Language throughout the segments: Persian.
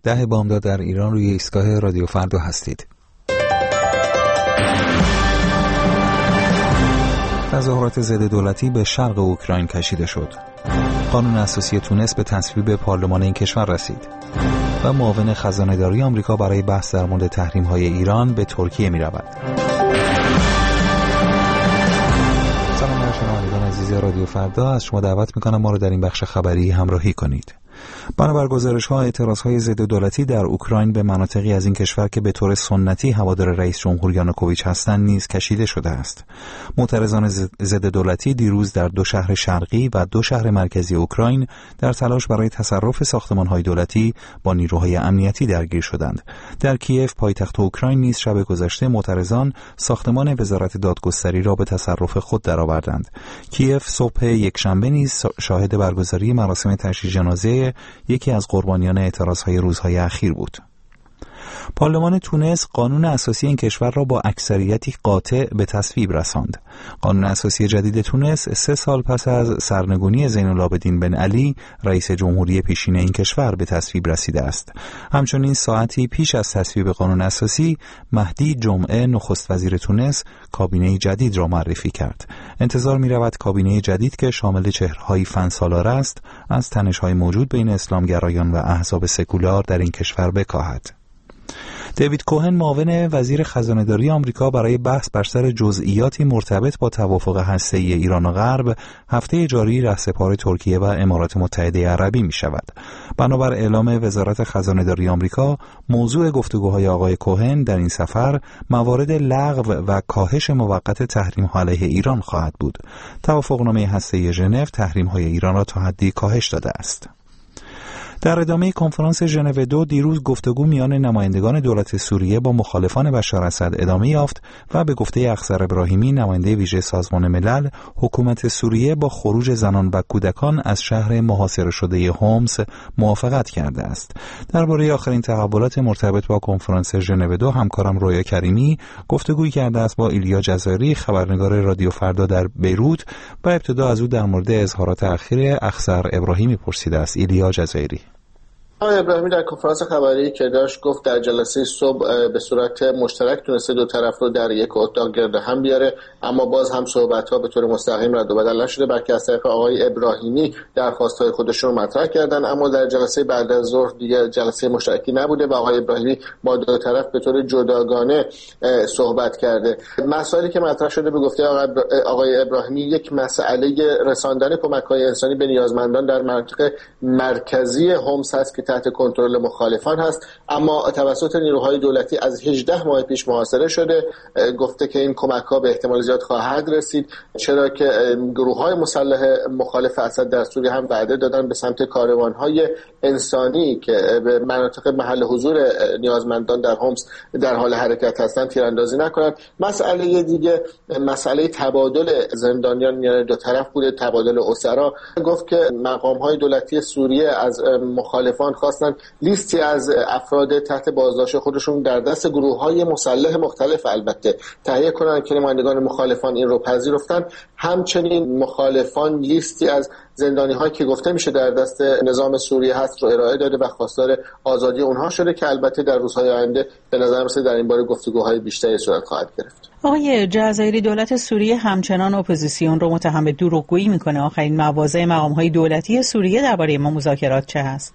10 بامداد در ایران روی ایستگاه رادیو فردا هستید. تظاهرات ضد دولتی به شرق اوکراین کشیده شد. قانون اساسی تونس به تصویب پارلمان این کشور رسید و معاون خزانه‌داری آمریکا برای بحث در مورد تحریم‌های ایران به ترکیه می‌رود. سلام شنوندگان عزیز رادیو فردا، از شما دعوت می‌کنم ما رو در این بخش خبری همراهی کنید. بنابر گزارش‌ها، اعتراض‌های ضد دولتی در اوکراین به مناطقی از این کشور که به طور سنتی هوادار رئیس جمهور یانوکوویچ هستند نیز کشیده شده است. معترضان ضد دولتی دیروز در 2 شهر شرقی و 2 شهر مرکزی اوکراین در تلاش برای تصرف ساختمان‌های دولتی با نیروهای امنیتی درگیر شدند. در کیف، پایتخت اوکراین، نیز شب گذشته معترضان ساختمان وزارت دادگستری را به تصرف خود درآوردند. کیف صبح یکشنبه نیز شاهد برگزاری مراسم تشییع جنازه یکی از قربانیان اعتراضهای روزهای اخیر بود. پارلمان تونس قانون اساسی این کشور را با اکثریتی قاطع به تصویب رساند. قانون اساسی جدید تونس 3 سال پس از سرنگونی زین‌العابدین بن علی رئیس جمهوری پیشین این کشور به تصویب رسیده است. همچنین ساعتی پیش از تصویب قانون اساسی، مهدی جمعه نخست وزیر تونس کابینه جدید را معرفی کرد. انتظار می‌رود کابینه جدید که شامل چهره‌های فن‌سالار است، از تنش‌های موجود بین اسلامگرایان و احزاب سکولار در این کشور بکاهد. دیوید کوهن، معاون وزیر خزانه‌داری آمریکا برای بحث بر سر جزئیاتی مرتبط با توافق هسته‌ای ایران و غرب، هفته جاری رهسپار ترکیه و امارات متحده عربی می شود. بنابر اعلام وزارت خزانه‌داری آمریکا، موضوع گفتگوهای آقای کوهن در این سفر موارد لغو و کاهش موقت تحریم‌ها علیه ایران خواهد بود. توافقنامه هسته‌ای ژنو تحریم‌های ایران را تا حدی کاهش داده است. در ادامه کنفرانس ژنو 2 دیروز گفتگو میان نمایندگان دولت سوریه با مخالفان بشار اسد ادامه یافت و به گفته اخضر ابراهیمی، نماینده ویژه سازمان ملل، حکومت سوریه با خروج زنان و کودکان از شهر محاصره شده هومس موافقت کرده است. درباره آخرین تحولات مرتبط با کنفرانس ژنو 2 همکارم رویا کریمی گفتگویی کرده است با ایلیا جزایری، خبرنگار رادیو فردا در بیروت، و ابتدا از او در مورد اظهارات اخیر اخضر ابراهیمی پرسیده است. ایلیا جزایری: آقای ابراهیمی در کنفرانس خبری که داشت گفت در جلسه صبح به صورت مشترک تونسته 2 طرف رو در یک اتاق گرد هم بیاره، اما باز هم صحبت‌ها به طور مستقیم رد و بدل نشده، بلکه از طریق آقای ابراهیمی درخواست‌های خودشون رو مطرح کردن. اما در جلسه بعد از ظهر دیگه جلسه مشترکی نبوده و آقای ابراهیمی با 2 طرف به طور جداگانه صحبت کرده. مسائلی که مطرح شده به گفته آقای ابراهیمی، یک مسئله رساندن کمک‌های انسانی به نیازمندان در منطقه مرکزی هومس است که تحت کنترل مخالفان هست، اما توسط نیروهای دولتی از 18 ماه پیش محاصره شده. گفته که این کمک‌ها به احتمال زیاد خواهد رسید، چرا که گروه‌های مسلح مخالف اسد در سوریه هم وعده دادن به سمت کاروان‌های انسانی که به مناطق محل حضور نیازمندان در هومس در حال حرکت هستند تیراندازی نکنند. مسئله دیگه مسئله تبادل زندانیان میان 2 طرف بوده، تبادل اسرا. گفت که مقام‌های دولتی سوریه از مخالفان خواستن لیستی از افراد تحت بازداشت خودشون در دست گروه‌های مسلح مختلف البته تهیه کنن که نمایندگان مخالفان این رو پذیرفتن. همچنین مخالفان لیستی از زندانی‌هایی که گفته میشه در دست نظام سوریه هست رو ارائه داده و خواستار آزادی اونها شده که البته در روزهای آینده به نظر میاد در این باره گفتگوهای بیشتری صورت خواهد گرفت. آقای جزایری، دولت سوریه همچنان اپوزیسیون رو متهم به دروغگویی میکنه. آخرین مواضع مقام‌های دولتی سوریه درباره ما مذاکرات چه هست؟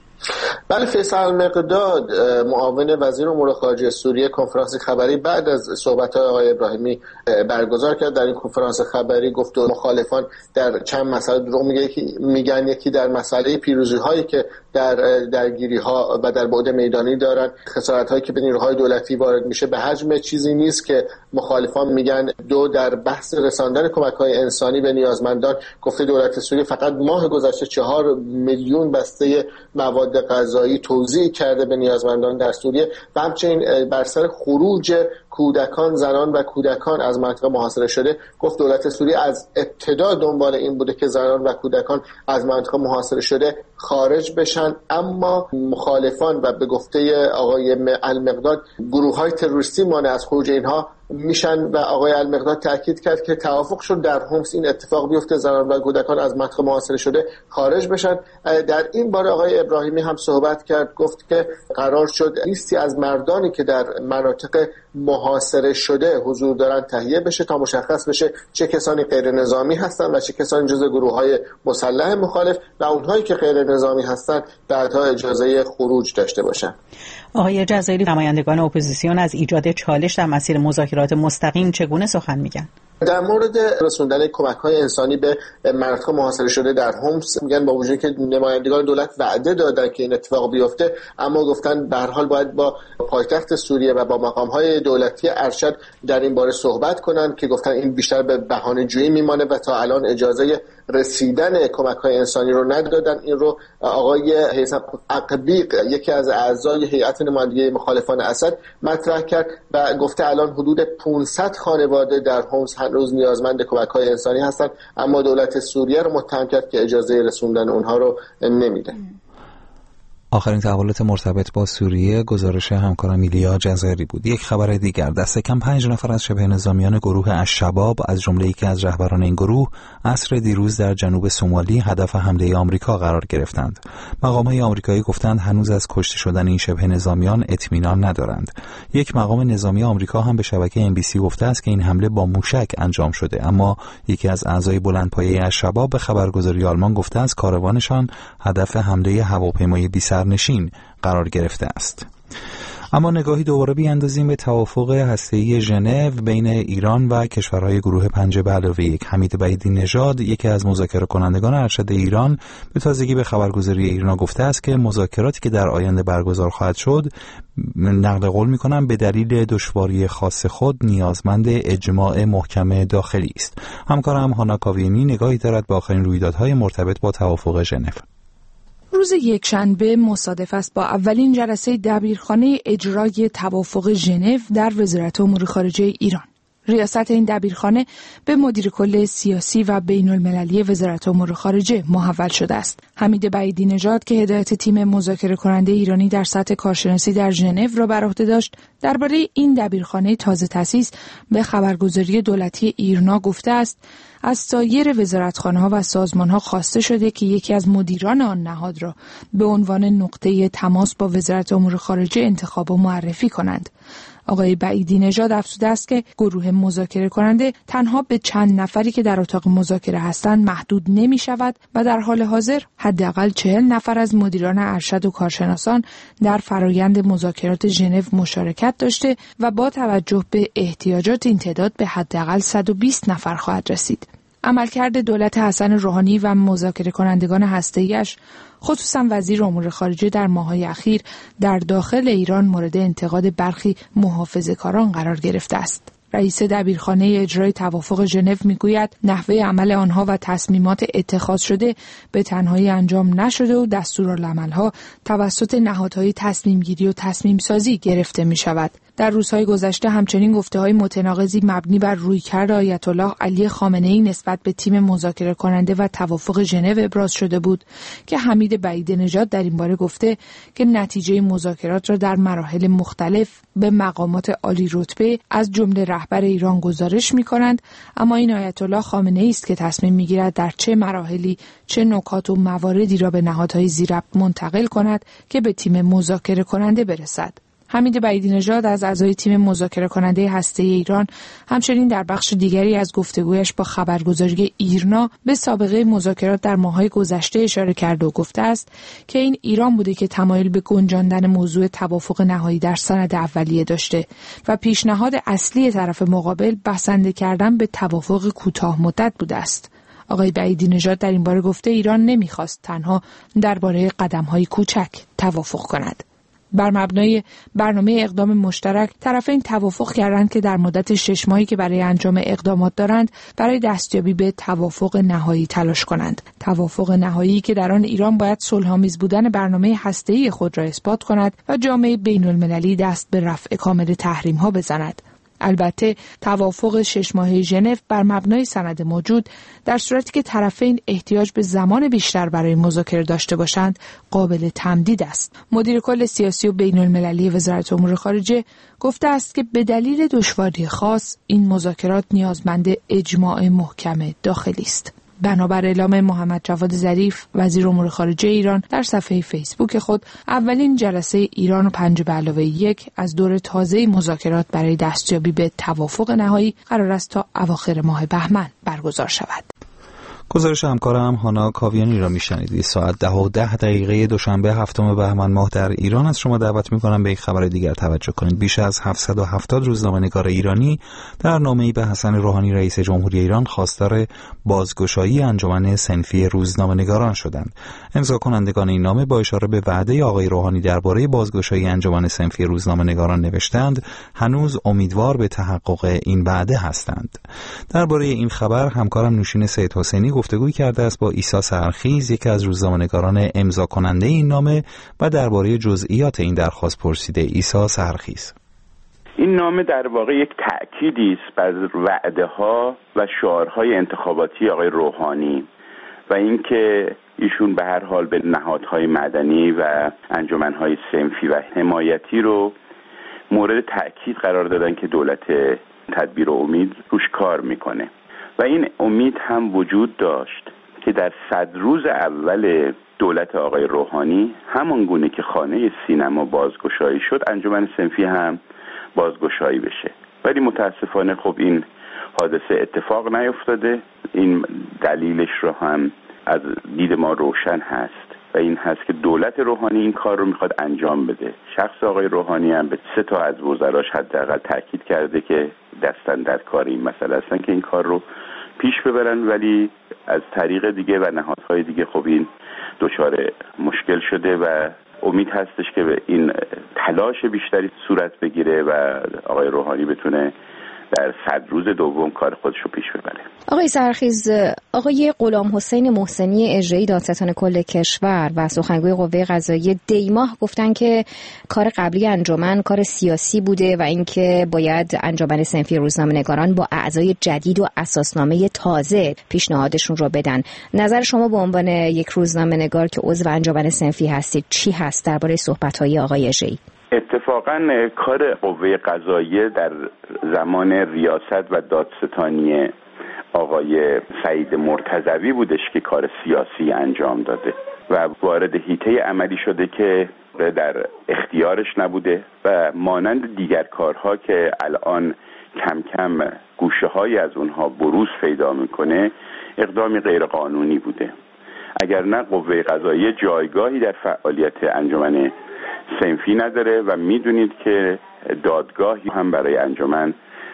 بله، فیصل مقداد، معاون وزیر امور خارجه سوریه، کنفرانس خبری بعد از صحبت‌های آقای ابراهیمی برگزار کرد. در این کنفرانس خبری گفت مخالفان در چند مسئله دروغ میگن. یکی در مسئله پیروزی‌هایی که در درگیری‌ها و در بعد میدانی دارن، خسارت‌هایی که به نیروهای دولتی وارد میشه به حجم چیزی نیست که مخالفان میگن. 2 در بحث رساندن کمک‌های انسانی به نیازمندان، گفته دولت سوریه فقط ماه گذشته 4 میلیون بسته مواد غذایی توزیع کرده به نیازمندان در سوریه و همچنین بر سر خروج کودکان، زنان و کودکان از منطقه محاصره شده. گفت دولت سوریه از ابتدا دنبال این بوده که زنان و کودکان از منطقه محاصره شده خارج بشن، اما مخالفان و به گفته آقای المقداد گروه‌های تروریستی مانع از خروج اینها میشن و آقای المقداد تاکید کرد که توافق شد در حمص این اتفاق بیفته، زنان و کودکان از منطقه محاصره شده خارج بشن. در این باره آقای ابراهیمی هم صحبت کرد، گفت که قرار شد لیستی از مردانی که در مناطق محاصره شده حضور دارن تهیه بشه تا مشخص بشه چه کسانی غیر نظامی هستن و چه کسانی جزء گروه‌های مسلح مخالف و اونهایی که غیر نظامی هستن بعدها اجازه خروج داشته باشن. آقای جزایری، نمایندگان اپوزیسیون از ایجاد چالش در مسیر مذاکرات مستقیم چگونه سخن میگن؟ در مورد رسوندن کمک‌های انسانی به مناطق محاصره شده در حمص میگن با وجودی که نمایندگان دولت وعده دادن که این اتفاق بیفته، اما گفتن به هر حال باید با پایتخت سوریه و با مقام‌های دولتی ارشد در این باره صحبت کنن که گفتن این بیشتر به بهانه‌جویی میمانه و تا الان اجازه رسیدن کمک‌های انسانی رو ندادن. این رو آقای حسن عقبیق، یکی از اعضای هیئت نمایندگی مخالفان اسد، مطرح کرد و گفته الان حدود 500 خانواده در حمص هنوز نیازمند کمک‌های انسانی هستند، اما دولت سوریه رو متهم کرد که اجازه رسوندن اونها رو نمیده. آخرین تحولات مرتبط با سوریه گزارش همکارم ایلیا جزایری بود. یک خبر دیگر، دست کم 5 نفر از شبه نظامیان گروه الشباب از جمله یکی از رهبران این گروه عصر دیروز در جنوب سومالی هدف حمله آمریکا قرار گرفتند. مقام‌های آمریکایی گفتند هنوز از کشته شدن این شبه نظامیان اطمینان ندارند. یک مقام نظامی آمریکا هم به شبکه NBC گفته است که این حمله با موشک انجام شده، اما یکی از اعضای بلندپایه الشباب به خبرگزاری آلمان گفته است کاروانشان هدف حمله هواپیمای بی‌سرنشین قرار گرفته است. اما نگاهی دوباره بیاندازیم به توافق هسته‌ای ژنو بین ایران و کشورهای گروه 5+1. حمید بعیدی نژاد، یکی از مذاکره کنندگان ارشد ایران، به تازگی به خبرگزاری ایرنا گفته است که مذاکراتی که در آینده برگزار خواهد شد، نقل قول می‌کنم، به دلیل دشواری خاص خود نیازمند اجماع محکم داخلی است. همکارم هانا کاویانی نگاهی دارد به آخرین رویدادهای مرتبط با توافق ژنو. روز یکشنبه مصادف است با اولین جلسه دبیرخانه اجرای توافق ژنو در وزارت امور خارجه ایران. ریاست این دبیرخانه به مدیر کل سیاسی و بین المللی وزارت امور خارجه محول شده است. حمید بعیدی نژاد که هدایت تیم مذاکره کننده ایرانی در سطح کارشناسی در ژنو را بر عهده داشت، درباره این دبیرخانه تازه تأسیس به خبرگزاری دولتی ایرنا گفته است از سایر وزارتخانه‌ها و سازمان‌ها خواسته شده که یکی از مدیران آن نهاد را به عنوان نقطه تماس با وزارت امور خارجه انتخاب و معرفی کنند. آقای بعیدی نژاد افزوده است که گروه مذاکره کننده تنها به چند نفری که در اتاق مذاکره هستند محدود نمی شود و در حال حاضر حداقل 40 نفر از مدیران ارشد و کارشناسان در فرایند مذاکرات ژنو مشارکت داشته و با توجه به احتیاجات این تعداد به حداقل 120 نفر خواهد رسید. عملکرد دولت حسن روحانی و مذاکره کنندگان هسته‌ایش، خصوصا وزیر امور خارجه، در ماه‌های اخیر در داخل ایران مورد انتقاد برخی محافظه‌کاران قرار گرفته است. رئیس دبیرخانه اجرای توافق ژنو میگوید نحوه عمل آنها و تصمیمات اتخاذ شده به تنهایی انجام نشده و دستورالعمل‌ها توسط نهادهای تصمیم‌گیری و تصمیم‌سازی گرفته می‌شود. در روزهای گذشته همچنین گفته‌های متناقضی مبنی بر رویکرد آیت الله علی خامنه‌ای نسبت به تیم مذاکره کننده و توافق ژنو ابراز شده بود که حمید بعیدی نژاد در این باره گفته که نتیجه مذاکرات را در مراحل مختلف به مقامات عالی رتبه از جمله رهبر ایران گزارش می‌کنند، اما این آیت الله خامنه‌ای است که تصمیم می‌گیرد در چه مراحلی چه نکات و مواردی را به نهادهای ذی‌ربط منتقل کند که به تیم مذاکره کننده برسد. حمید بعیدی نژاد از اعضای تیم مذاکره کننده هسته‌ای ایران همچنین در بخش دیگری از گفتگویش با خبرگزاری ایرنا به سابقه مذاکرات در ماه‌های گذشته اشاره کرده و گفته است که این ایران بوده که تمایل به گنجاندن موضوع توافق نهایی در سند اولیه داشته و پیشنهاد اصلی طرف مقابل بسنده کردن به توافق کوتاه مدت بوده است. آقای بعیدی نژاد در این باره گفته ایران نمی‌خواست تنها درباره قدم‌های کوچک توافق کند. بر مبنای برنامه اقدام مشترک طرفین توافق کردند که در مدت 6 ماهی که برای انجام اقدامات دارند برای دستیابی به توافق نهایی تلاش کنند. توافق نهایی که در آن ایران باید صلح‌آمیز بودن برنامه هسته‌ای خود را اثبات کند و جامعه بین‌المللی دست به رفع کامل تحریم‌ها بزند. البته توافق 6 ماهه ژنو بر مبنای سند موجود در صورتی که طرفین احتیاج به زمان بیشتر برای مذاکره داشته باشند قابل تمدید است. مدیر کل سیاسی و بین المللی وزارت امور خارجه گفته است که به دلیل دشواری خاص این مذاکرات نیازمند اجماع محکم داخلی است. بنابر اعلام محمد جواد ظریف وزیر امور خارجه ایران در صفحه فیسبوک خود، اولین جلسه ایران و 5+1 از دور تازه مذاکرات برای دستیابی به توافق نهایی قرار است تا اواخر ماه بهمن برگزار شود. گزارش همکارم هانا کاویانی را میشنیدید. ساعت 10:10 دوشنبه 7 بهمن ماه در ایران از شما دعوت میکنم به یک خبر دیگر توجه کنید. بیش از 770 روزنامه‌نگار ایرانی در نامه‌ای به حسن روحانی رئیس جمهوری ایران خواستار بازگشایی انجمن صنفی روزنامه‌نگاران شدند. امضا کنندگان این نامه با اشاره به وعده آقای روحانی درباره بازگشایی انجمن صنفی روزنامه‌نگاران نوشتند هنوز امیدوار به تحقق این وعده هستند. درباره این خبر همکارم نوشین سید حسینی گفتگوی کرده است با عیسی سحرخیز، یکی از روزنامه‌نگاران امضا کننده این نامه، و درباره جزئیات این درخواست پرسیده. عیسی سحرخیز: این نامه در واقع یک تأکیدی است بر وعده‌ها و شعارهای انتخاباتی آقای روحانی و اینکه ایشون به هر حال به نهادهای مدنی و انجمنهای صنفی و حمایتی رو مورد تأکید قرار دادن که دولت تدبیر و امید روش کار میکنه و این امید هم وجود داشت که در 100 روز اول دولت آقای روحانی همان گونه که خانه سینما بازگشایی شد انجمن صنفی هم بازگشایی بشه، ولی متاسفانه خب این حادثه اتفاق نیفتاده. این دلیلش رو هم از دید ما روشن هست و این هست که دولت روحانی این کار رو میخواد انجام بده. شخص آقای روحانی هم به 3 تا از وزراش حداقل تاکید کرده که دستن در کار این مسئله هستن که این کار رو پیش ببرن، ولی از طریق دیگه و نهادهای دیگه خب این دچار مشکل شده و امید هستش که به این تلاش بیشتری صورت بگیره و آقای روحانی بتونه در 100 روز دوم کار خودش رو پیش ببره. آقای سحرخیز، آقای غلام حسین محسنی اجرایی دادستان کل کشور و سخنگوی قوه قضاییه دیماه گفتن که کار قبلی انجمن کار سیاسی بوده و اینکه باید انجمن صنفی روزنامه‌نگاران با اعضای جدید و اساسنامه تازه پیشنهادشون رو بدن. نظر شما به عنوان یک روزنامه‌نگار که عضو انجمن صنفی هستید چی هست درباره صحبت‌های آقای اجرایی؟ اتفاقا کار قوه قضاییه در زمان ریاست و دادستانی آقای سعید مرتضوی بودش که کار سیاسی انجام داده و وارد حیطه عملی شده که در اختیارش نبوده و مانند دیگر کارها که الان کم کم گوشه های از اونها بروز پیدا میکنه اقدامی غیر قانونی بوده. اگر نه قوه قضاییه جایگاهی در فعالیت انجمن صنفی نداره و میدونید که دادگاهی هم برای انجمن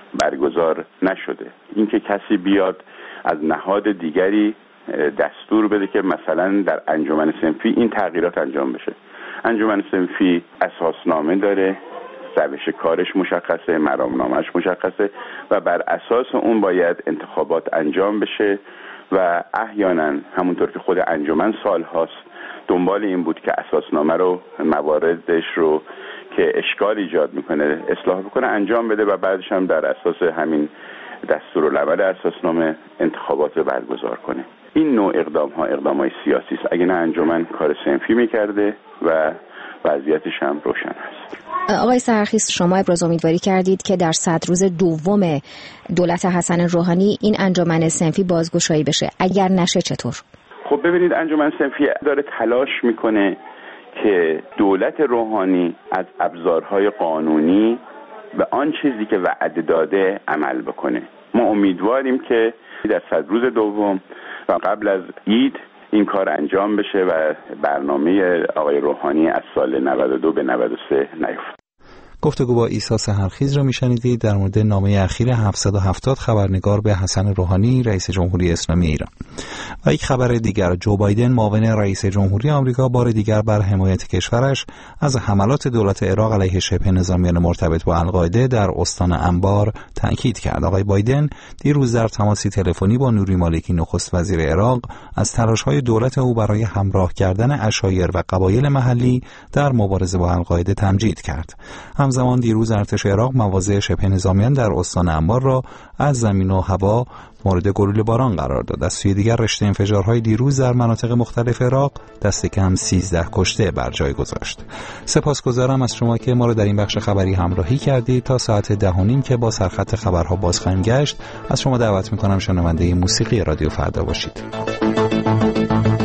برگزار نشده. اینکه کسی بیاد از نهاد دیگری دستور بده که مثلا در انجمن صنفی این تغییرات انجام بشه. انجمن صنفی اساسنامه داره، روش کارش مشخصه، مرامنامه‌اش مشخصه و بر اساس اون باید انتخابات انجام بشه و احیانا همونطور که خود انجمن سال هاست دنبال این بود که اساسنامه رو مواردش رو که اشکال ایجاد میکنه اصلاح بکنه انجام بده و بعدش هم در اساس همین دستورالعمل اساسنامه انتخابات رو برگزار کنه. این نوع اقدام‌های سیاسی است. اگه نه انجمن کار صنفی میکرده و وضعیتش هم روشن است. آقای سحرخیز، شما ابراز امیدواری کردید که در 100 روز دوم دولت حسن روحانی این انجمن صنفی بازگشایی بشه. اگر نشه چطور؟ خب ببینید انجمن صنفی داره تلاش میکنه که دولت روحانی از ابزارهای قانونی به آن چیزی که وعده داده عمل بکنه. ما امیدواریم که در 100 روز دوم و قبل از عید این کار انجام بشه و برنامه آقای روحانی از سال 92 به 93 نیفته. گفتگو با عیسی سحرخیز رو میشنیدید در مورد نامه اخیر 770 خبرنگار به حسن روحانی رئیس جمهوری اسلامی ایران. و یک خبر دیگر، جو بایدن معاون رئیس جمهوری آمریکا بار دیگر بر حمایت کشورش از حملات دولت عراق علیه شبه نظامیان مرتبط با القاعده در استان انبار تاکید کرد. آقای بایدن دیروز در تماسی تلفنی با نوری مالکی نخست وزیر عراق از تلاش‌های دولت او برای همراه کردن عشایر و قبایل محلی در مبارزه با القاعده تمجید کرد. همزمان دیروز ارتش عراق مواضع شبه نظامیان در استان انبار را از زمین و هوا مورد گلوله باران قرار داد. از سوی دیگر رشته انفجارهای دیروز در مناطق مختلف عراق دست کم 13 کشته بر جای گذاشت. سپاسگزارم از شما که ما را در این بخش خبری همراهی کردید. تا ساعت 10:30 که با سرخط خبرها باز خواهیم گشت، از شما دعوت می‌کنم شنونده موسیقی رادیو فردا باشید.